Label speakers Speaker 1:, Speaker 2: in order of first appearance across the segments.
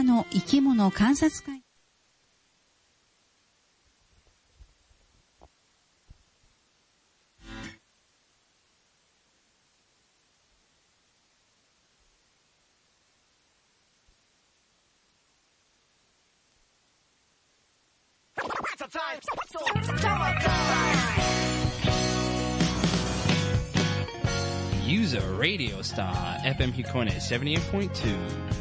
Speaker 1: 川の生き物観察会。
Speaker 2: Use a radio star FM Hikone 78.2.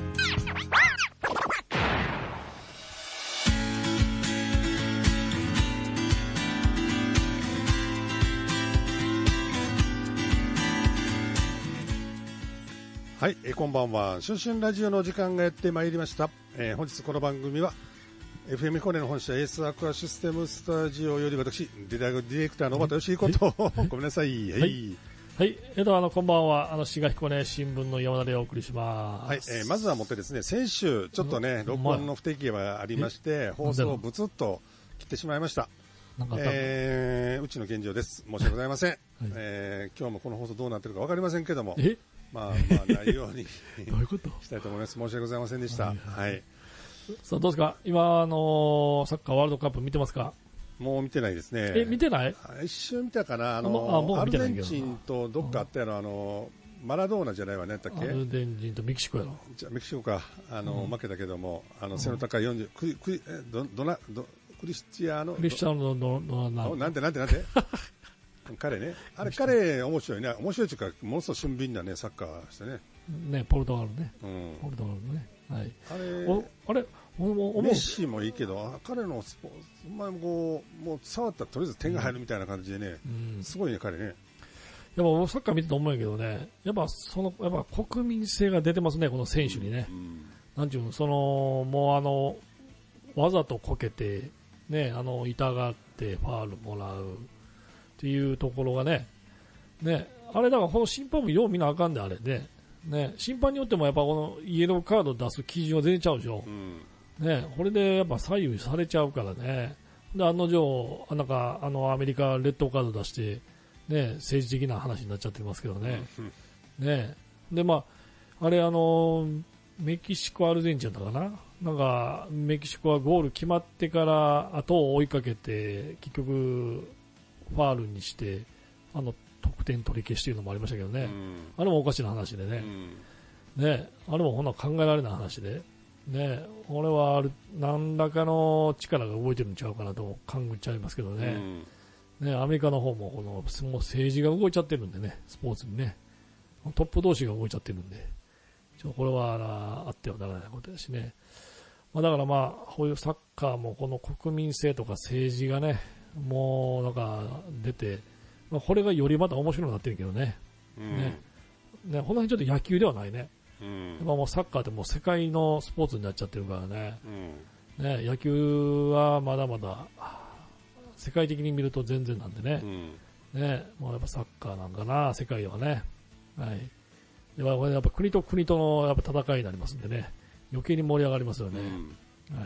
Speaker 3: はい、こんばんは。春春ラジオの時間がやってまいりました。本日この番組は FM コネの本社エースアクアシステムスタジオより私ディレクターの小畑義彦とごめんなさい。
Speaker 4: はい、こんばんは。滋賀彦根新聞の山田でお送りします。
Speaker 3: はい、まずはもってですね、先週ちょっとね、録音の不手際がありまして、放送をブツッと切ってしまいました。うちの現状です。申し訳ございません。今日もこの放送どうなってるかわかりませんけども、まあないように
Speaker 4: どういうこと
Speaker 3: したいと思います。申し訳ございませんでした。はい。
Speaker 4: さあどうですか。今サッカーワールドカップ見てますか。
Speaker 3: もう見てないですね。
Speaker 4: 見てない？
Speaker 3: 一瞬見たかな。アルゼンチンとどっかあったやろ、マラドーナじゃないわね、だっけ？
Speaker 4: アルゼンチンとメキシコやろ。
Speaker 3: じゃメキシコか。負けたけども、背の高い40、クリスチアーノなんて彼ね。彼面白いね。面白いというか、ものすごい俊敏なね、サッカーしてね。
Speaker 4: ね、ポルトガルね。ポルトガルね。はい。あれメ
Speaker 3: ッシもいいけど、彼のスポーツ、もう触ったらとりあえず点が入るみたいな感じでね、すごいね、彼ね。
Speaker 4: やっぱサッカー見てて思うんやけどね、やっぱ国民性が出てますね、この選手にね。なんていうの、もうわざとこけて、ね、痛がってファールもらうっていうところがね、あれだからこの審判もよう見なあかんで、あれね。審判によってもやっぱこのイエローカード出す基準は全然ちゃうでしょ。これでやっぱ左右されちゃうからね。で、案の定、アメリカレッドカード出して、政治的な話になっちゃってますけどね。で、あれメキシコ、アルゼンチンだったかな。メキシコはゴール決まってから後を追いかけて、結局、ファールにして、得点取り消しというのもありましたけどね。あれもおかしな話でね。あれもほんな考えられない話で。俺は何らかの力が動いてるんちゃうかなと考えちゃいますけどね。アメリカの方ももう政治が動いちゃってるんでね、スポーツにね。トップ同士が動いちゃってるんで。これはあってはならないことだしね。だからこういうサッカーもこの国民性とか政治がね、もう出て、これがよりまた面白くなってるけどね。この辺ちょっと野球ではないね。もうサッカーってもう世界のスポーツになっちゃってるからね。野球はまだまだ世界的に見ると全然なんでね。もうやっぱサッカーなんかな、世界ではね。はい。やっぱ国と国とのやっぱ戦いになりますんでね。余計に盛り上がりますよね。はい。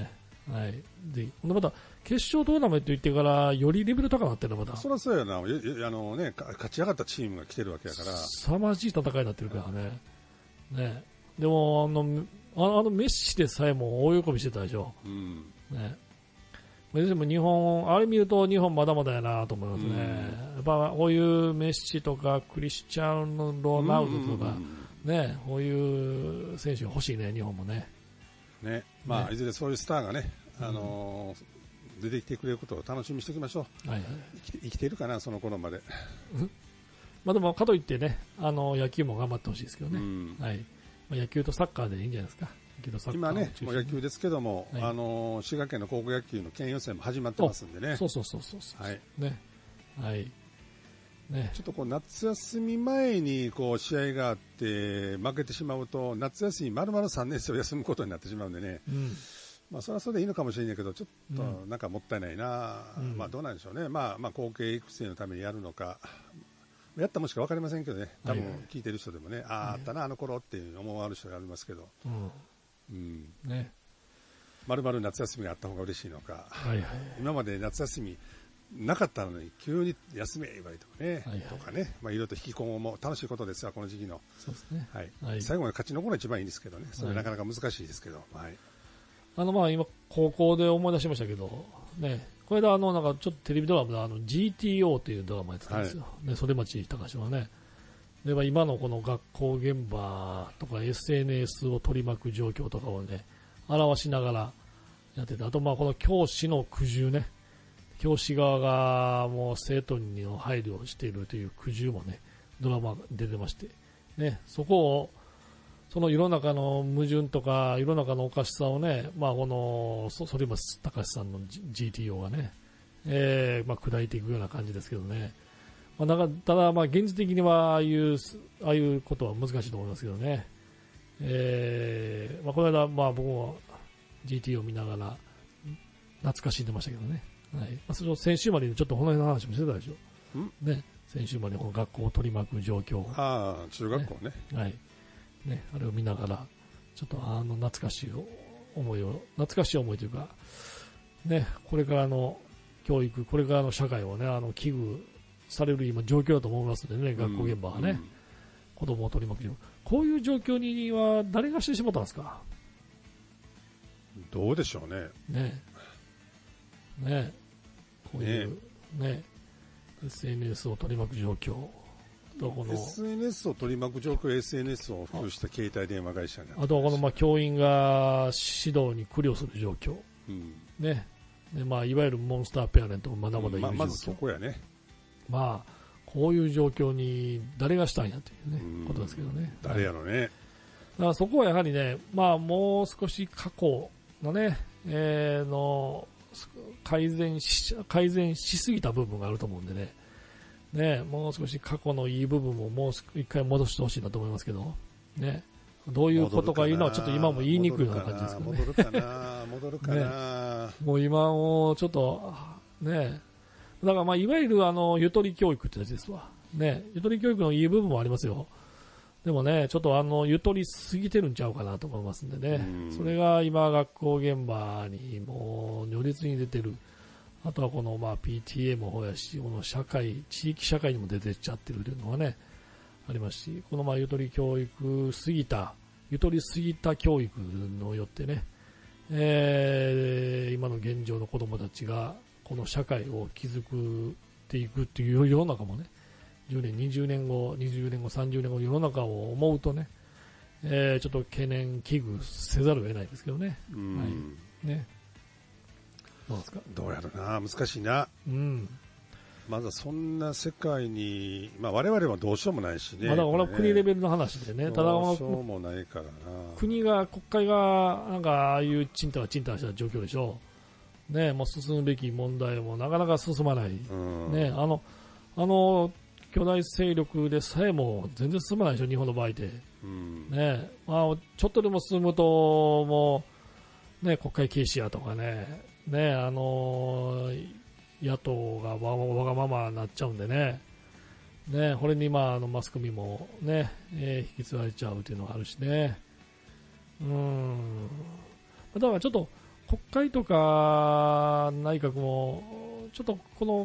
Speaker 4: はい。で、また、決勝トーナメント行ってから、よりレベル高くなってるの、また。
Speaker 3: そりゃそうやな。勝ち上がったチームが来てるわけやから。
Speaker 4: 凄まじい戦いになってるからね。でも、メッシでさえも大喜びしてたでしょ。でも日本、あれ見ると日本まだまだやなと思いますね。やっぱ、こういうメッシとか、クリスチャン・ロナウドとか、こういう選手が欲しいね、日本もね。
Speaker 3: いずれそういうスターがね、出てきてくれることを楽しみにしておきましょう。生きているかな、その頃まで。
Speaker 4: でも、かといってね、野球も頑張ってほしいですけどね。野球とサッカーでいいんじゃないですか。
Speaker 3: 今ね、もう野球ですけども、滋賀県の高校野球の県予選も始まってますんでね。
Speaker 4: そう。
Speaker 3: ちょっと夏休み前に試合があって負けてしまうと夏休み丸々3年生を休むことになってしまうんでね、それはそれでいいのかもしれないけどちょっとなんかもったいないな、どうなんでしょうね。後継育成のためにやるのかやったもしか分かりませんけどね、多分聞いてる人でもね、あったなあの頃っていう思われる人がありますけど、丸々夏休みがあった方が嬉しいのか、今まで夏休みなかったのに急に休め言われてもね、
Speaker 4: はいはい、
Speaker 3: とかね、まあいろいろと引きこもも楽しいことですわ、この時期の。
Speaker 4: そうですね。
Speaker 3: はい。
Speaker 4: はい、
Speaker 3: 最後まで勝ち残るのが一番いいんですけどね、それなかなか難しいですけど、はい。
Speaker 4: まあ今、高校で思い出しましたけど、ね、これでなんかちょっとテレビドラマでGTO というドラマやってたんですよ。はい、ね、袖町隆はね。で、まあ、今のこの学校現場とか SNS を取り巻く状況とかをね、表しながらやってて、あとまあこの教師の苦渋ね、教師側がもう生徒にの配慮をしているという苦渋もね、ドラマに出てまして、ね、そこを、その世の中の矛盾とか、世の中のおかしさをね、まあこの、反町隆史さんの GTO がね、まあ砕いていくような感じですけどね。まあ、ただまあ現実的にはああいうことは難しいと思いますけどね。まあこの間、まあ僕も GTO を見ながら懐かしんでましたけどね。はい。まあそれを先週までにちょっとこの辺の話もしてたでしょ。ね。先週までこの学校を取り巻く状況。
Speaker 3: ああ、中学校ね。
Speaker 4: はい。ね、あれを見ながら、ちょっと懐かしい思いというか、ね、これからの教育、これからの社会をね、危惧される今状況だと思いますのでね、学校現場はね、子供を取り巻く。こういう状況には誰がしてしまったんですか？
Speaker 3: どうでしょうね。
Speaker 4: ね、こういうね、SNS を取り巻く状況。
Speaker 3: SNS を取り巻く状況、SNS を普及した携帯電話会社に
Speaker 4: あとはこのまあ教員が指導に苦慮する状況、ね、でまあいわゆるモンスターペアレントもまだまだいる状況、
Speaker 3: まずそこやね。
Speaker 4: まあこういう状況に誰がしたんやというねことですけどね。
Speaker 3: 誰やろね。
Speaker 4: だからそこはやはりね、まあもう少し過去のね、の改善しすぎた部分があると思うんでね。ね、もう少し過去のいい部分ももう一回戻してほしいなと思いますけど、ね、どういうことかいうのはちょっと今も言いにくいような感じですけどね。
Speaker 3: 戻るかな、
Speaker 4: ね、もう今もちょっと、ね、だからまあいわゆるゆとり教育ってやつですわ。ね、ゆとり教育のいい部分もありますよ。でもね、ちょっとゆとりすぎてるんちゃうかなと思いますんでね。それが今学校現場にもう如実に出てる。あとはこのまあ PTA もそうやし、この社会、地域社会にも出てっちゃってるというのはね、ありますし、このまあゆとりすぎた教育によってね、今の現状の子供たちがこの社会を築くっていくっていう世の中もね、10年、20年後、30年後世の中を思うとね、ちょっと懸念、危惧せざるを得ないですけどね。はい。ね。
Speaker 3: どうやろうな、難しいな。まだそんな世界に、まあ我々はどうしようもないしね。
Speaker 4: まだこれは国レベルの話でね。ただ
Speaker 3: どうしようもないからな。
Speaker 4: 国会がなんかああいうちんたらした状況でしょう。ね、もう進むべき問題もなかなか進まない。ね、巨大勢力でさえも全然進まないでしょ、日本の場合って。ね、まあちょっとでも進むともうね、国会軽視やとかね。ね、野党がわがままになっちゃうんでね、ね、これにマスコミもね、引き継がれちゃうというのがあるしね、だからちょっと国会とか内閣もちょっとこの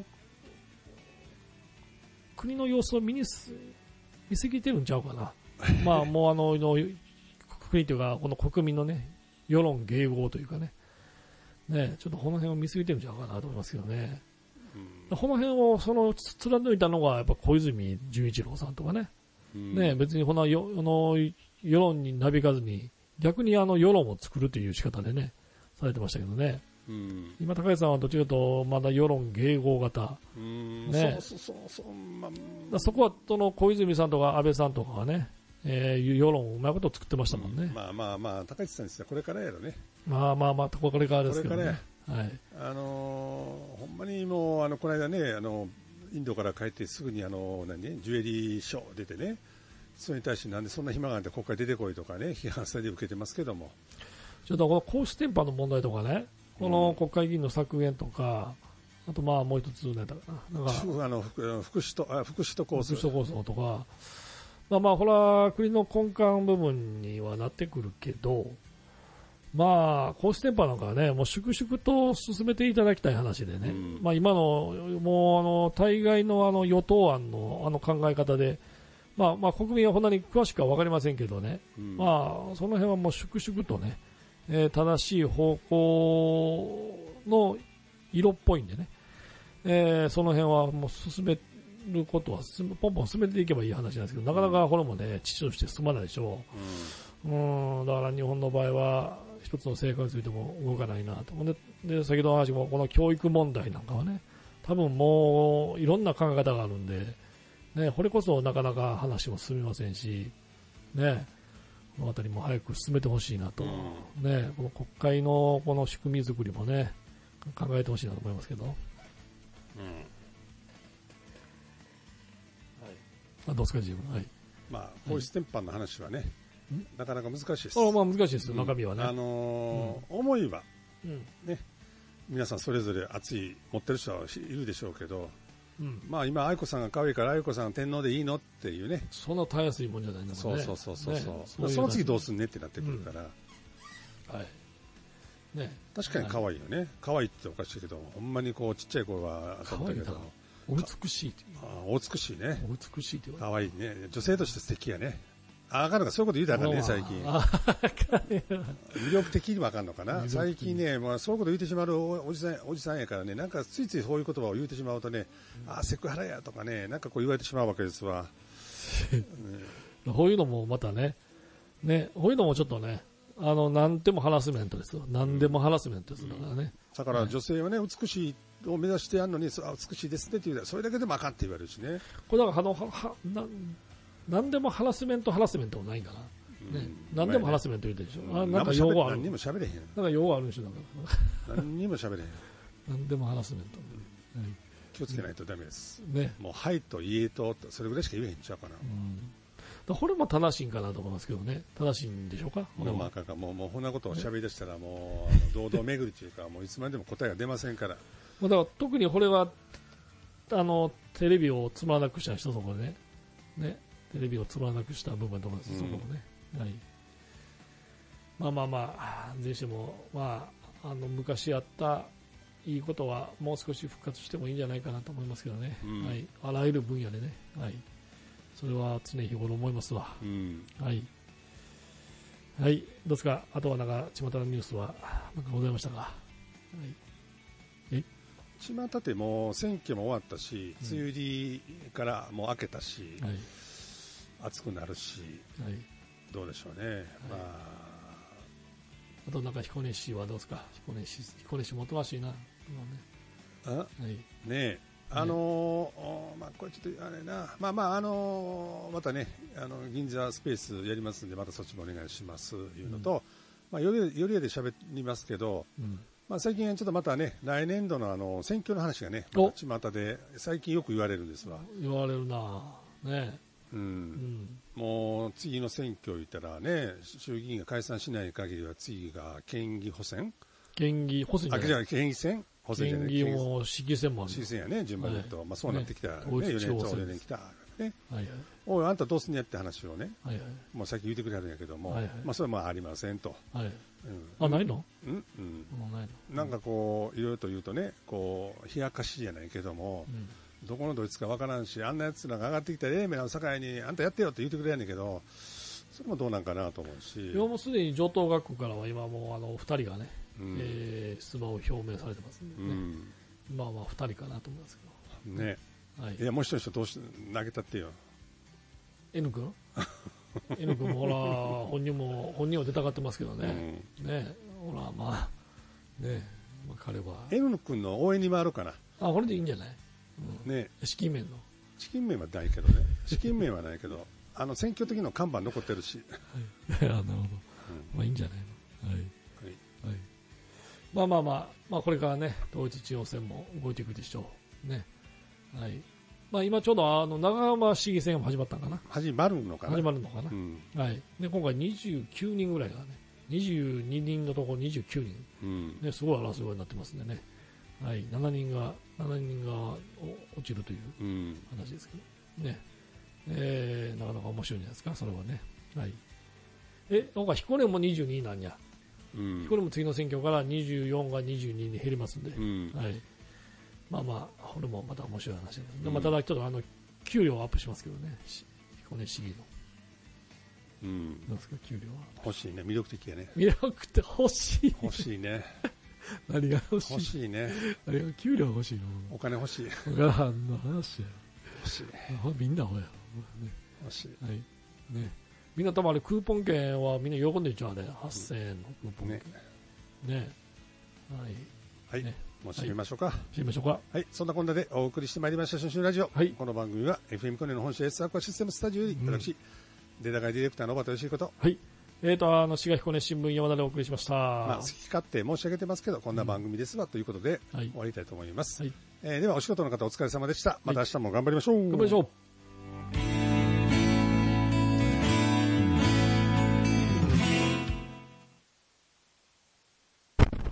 Speaker 4: 国の様子を見すぎてるんちゃうかな。まあもう国というかこの国民のね、世論迎合というかね。ね、ちょっとこの辺を見過ぎてるんちゃうかなと思いますけどね。この辺を貫いたのがやっぱ小泉純一郎さんとかね。ね、別に世論になびかずに逆に世論を作るという仕方でね、されてましたけどね。今高橋さんはどっちかというとまだ世論迎合型。ね。そこは小泉さんとか安倍さんとかがね、世論をうまいこと作ってましたもんね。
Speaker 3: まあ高市さんですよ、これからやろね。
Speaker 4: まあこれからですけどね。はい。
Speaker 3: ほんまにもうこの間ね、インドから帰ってすぐにジュエリーショー出てね、それに対してなんでそんな暇があって国会出てこいとかね、批判されて受けてますけども。
Speaker 4: ちょっとこの皇室典範の問題とかね、この国会議員の削減とか、あとまあもう一つなんか
Speaker 3: 福祉と構想
Speaker 4: とか、まあこれは国の根幹部分にはなってくるけど、 まあ、皇室典範なんかはね、もう粛々と進めていただきたい話でね、まあ今の、もう大概の与党案の考え方で、まあ国民はこんなに詳しくは分かりませんけどね、まあその辺はもう粛々とね、正しい方向の色っぽいんでね、その辺はもう進めることはポンポン進めていけばいい話なんですけど、なかなかこれもね、父として進まないでしょう。だから日本の場合は、一つの成果についても動かないなと。で、先ほどの話もこの教育問題なんかはね、多分もういろんな考え方があるんで、ね、これこそなかなか話も進みませんし、ね、このあたりも早く進めてほしいなと、ね、この国会のこの仕組み作りもね、考えてほしいなと思いますけど。どうですか、自分。はい。
Speaker 3: まあ、皇室典範の話はね、なかなか難しいです。
Speaker 4: まあ難しいですよ、中身はね。
Speaker 3: 思いは、ね、皆さんそれぞれ熱い持ってる人はいるでしょうけど、まあ今、愛子さんが可愛いから愛子さん天皇でいいのっていうね。
Speaker 4: そんなたやすいもんじゃないんだもんね。
Speaker 3: そう。その次どうすんねってなってくるから。
Speaker 4: はい。ね。
Speaker 3: 確かに可愛いよね。可愛いっておかしいけど、ほんまにこうちっちゃい子は
Speaker 4: 可愛いけど。お美しいっていう。
Speaker 3: お美しいね。
Speaker 4: お美しいって言われ
Speaker 3: 可愛いね。女性として素敵やね。あかんのか、そういうこと言うたらね、最近。魅力的にもあかんのかな。最近ね、もうそういうこと言うてしまうおじさんやからね、なんかついついそういう言葉を言うてしまうとね、セクハラやとかね、なんかこう言われてしまうわけですわ。
Speaker 4: こういうのもまたね、こういうのもちょっとね、何でもハラスメントですよ。何でもハラスメントですだからね。
Speaker 3: だから女性はね、美しいを目指してやるのに、美しいですねって言うそれだけでもあかんって言われるしね。
Speaker 4: これだから何でもハラスメントもないんだな。何でもハラスメント言うてるでしょ。なんか用語ある。
Speaker 3: 何にも喋れへん。
Speaker 4: なんか用語あるんでしょ。
Speaker 3: 何にも喋れへん。
Speaker 4: 何でもハラスメント。
Speaker 3: 気をつけないとダメです。
Speaker 4: ね。
Speaker 3: もうはいといえとそれぐらいしか言えへんちゃうかな。
Speaker 4: これも正しいんかなと思いますけどね。正しいんでしょうか。
Speaker 3: もうこんなことを喋り出したらもう堂々巡りというか、もういつまでも答えが出ませんから。
Speaker 4: だから特にこれはテレビをつまらなくした人そこでね。テレビをつまらなくした部分だと思います、そこもね。はい。まあ、ぜひしても、昔やったいいことはもう少し復活してもいいんじゃないかなと思いますけどね。はい。あらゆる分野でね。はい。それは常日頃思いますわ。はい。はい。どうですか、あとはなんか、巷のニュースは、なんかございましたか。はい。
Speaker 3: 巷ってもう選挙も終わったし、梅雨入りからもう明けたし、暑くなるし、どうでしょうね。
Speaker 4: あとなんか彦根市はどうですか。彦根市もおとなしいな。
Speaker 3: ねえ、これちょっとあれな、またね、銀座スペースやりますんで、またそっちもお願いしますいうのと、よりで喋りますけど、最近ちょっとまたね、来年度の選挙の話がね、巷で最近よく言われるんですわ。
Speaker 4: 言われるなね。
Speaker 3: もう次の選挙言ったらね、衆議院が解散しない限りは次が県議補選
Speaker 4: 県議補選じゃない。
Speaker 3: 県議選補選じゃない。
Speaker 4: 県議も市議選もある。
Speaker 3: 市議選やね、順番で言うと。そうなってきた。
Speaker 4: 4
Speaker 3: 年来た。ね。おい、あんたどうすんねやって話をね。もうさっき言ってくれはるんやけども、それはありませんと。
Speaker 4: ないの？
Speaker 3: なんかこう、いろいろと言うとね、こう、冷やかしじゃないけども、どこのドイツかわからんし、あんなやつらが上がってきたらええ目の境に、あんたやってよって言ってくれやねんけど、それもどうなんかなと思うし。
Speaker 4: もうすでに上等学校からは今もう2人がね、出馬を表明されてますんでね。2人かなと思いますけど。
Speaker 3: ね。いや、もう一人どうして投げたってよ。
Speaker 4: N 君N 君もほら、本人は出たがってますけどね。ほら、彼は。
Speaker 3: N 君の応援に回るかな。
Speaker 4: これでいいんじゃない？
Speaker 3: ね。
Speaker 4: 資金面の。
Speaker 3: 資金面はないけどね。資金面はないけど、選挙的な看板残ってるし。
Speaker 4: なるほど。いいんじゃないの。これからね、統一地方選も動いていくでしょう。ね。はい。今ちょうど長浜市議選も始まったんかな。
Speaker 3: 始まるのかな。
Speaker 4: はい。で、今回29人ぐらいがね、22人のところ29人。ね、すごい争いになってますんでね。はい。7人が落ちるという話ですけど。ね。なかなか面白いんじゃないですか、それはね。はい。なんか彦根も22なんや。 これも次の選挙から24が22に減りますんで、はい、まあまあ、これもまた面白い話です。まあ、ただ、ちょっと給料はアップしますけどね、彦根市議の。なんですか、給料は。
Speaker 3: 欲しいね、魅力的やね。
Speaker 4: 魅力って欲しい。
Speaker 3: 欲しいね。
Speaker 4: 何が欲しい？
Speaker 3: 欲しいね。
Speaker 4: 何が給料欲しいの？
Speaker 3: お金欲しい。
Speaker 4: わからんの話や。
Speaker 3: 欲しい。
Speaker 4: みんなほや。
Speaker 3: 欲しい。
Speaker 4: はい。ね。みんな多分あれクーポン券はみんな喜んでるじゃん、あれ。8000円のクーポン券。ね。はい。
Speaker 3: はい。ね、もう締めましょうか。
Speaker 4: 締めましょうか。
Speaker 3: はい。そんなこんなでお送りしてまいりました、春秋ラジオ。はい。この番組は FM コネの本社 S アクアシステムスタジオより、私、データ会ディレクターの小畑義彦と。はい。滋賀
Speaker 4: 彦根新聞山田でお送りしました。
Speaker 3: まあ、好き勝手申し上げてますけど、こんな番組ですわ、ということで、終わりたいと思います。はい。では、お仕事の方お疲れ様でした。また明日も頑張りましょう。
Speaker 4: 頑張りましょう。